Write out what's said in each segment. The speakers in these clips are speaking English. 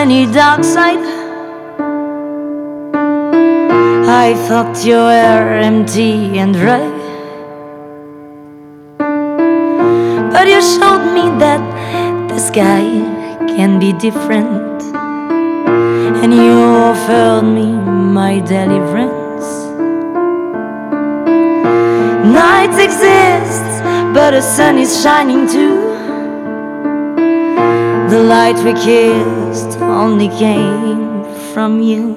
any dark side. I thought you were empty and dry, but you showed me that the sky can be different, and you offered me my deliverance. Night exists, but the sun is shining too. The light we kissed only came from you.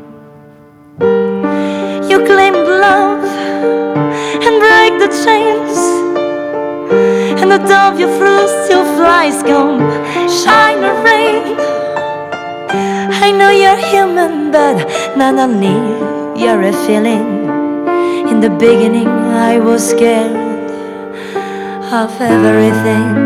You claimed love and break the chains, and the dove you flew still flies come shine the rain. I know you're human, but not only you're a feeling. In the beginning I was scared of everything.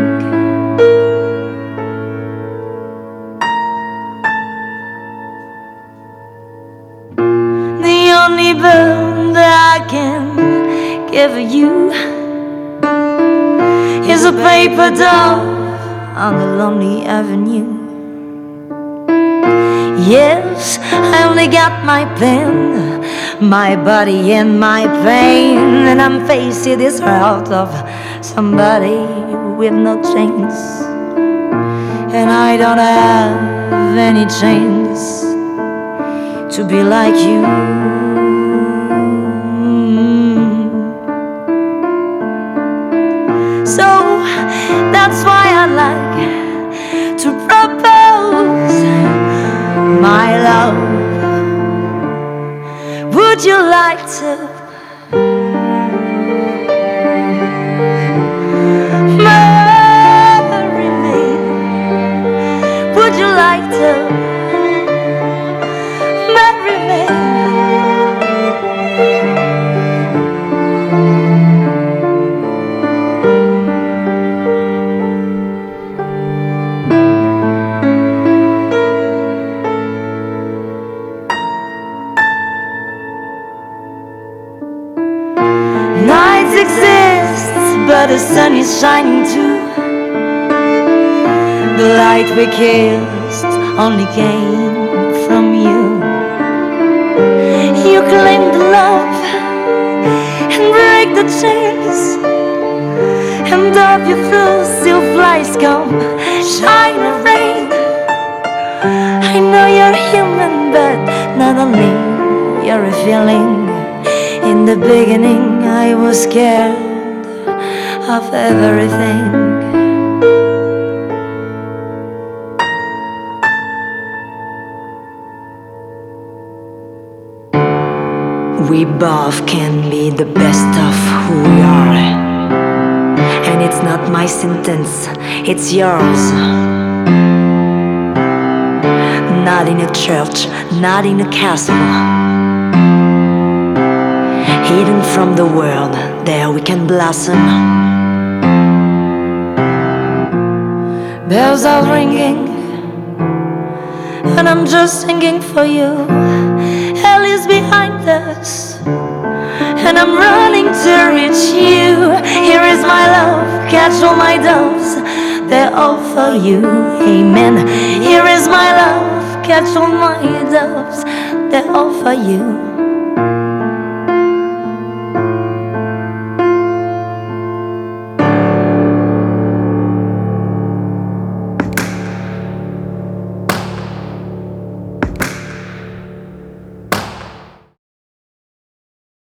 The only burn that I can give you is a paper doll on a lonely avenue. Yes, I only got my pen, my body and my pain, and I'm facing this world of somebody with no chains, and I don't have any chains to be like you. So that's why I like to propose my love. Would you like to marry me? Would you like to marry me? Night exists, but the sun is shining too. The light we kissed only came from you. You claimed love and break the chains, and of your flew still flies come shine the rain. I know you're human, but not only you're a feeling. In the beginning I was scared of everything. We both can be the best of who we are, and it's not my sentence, it's yours. Not in a church, not in a castle, hidden from the world, there we can blossom. Bells are ringing, and I'm just singing for you. Hell is behind us, and I'm running to reach you. Here is my love, catch all my doves, they're all for you. Amen. Here is my love, catch all my doves, they're all for you.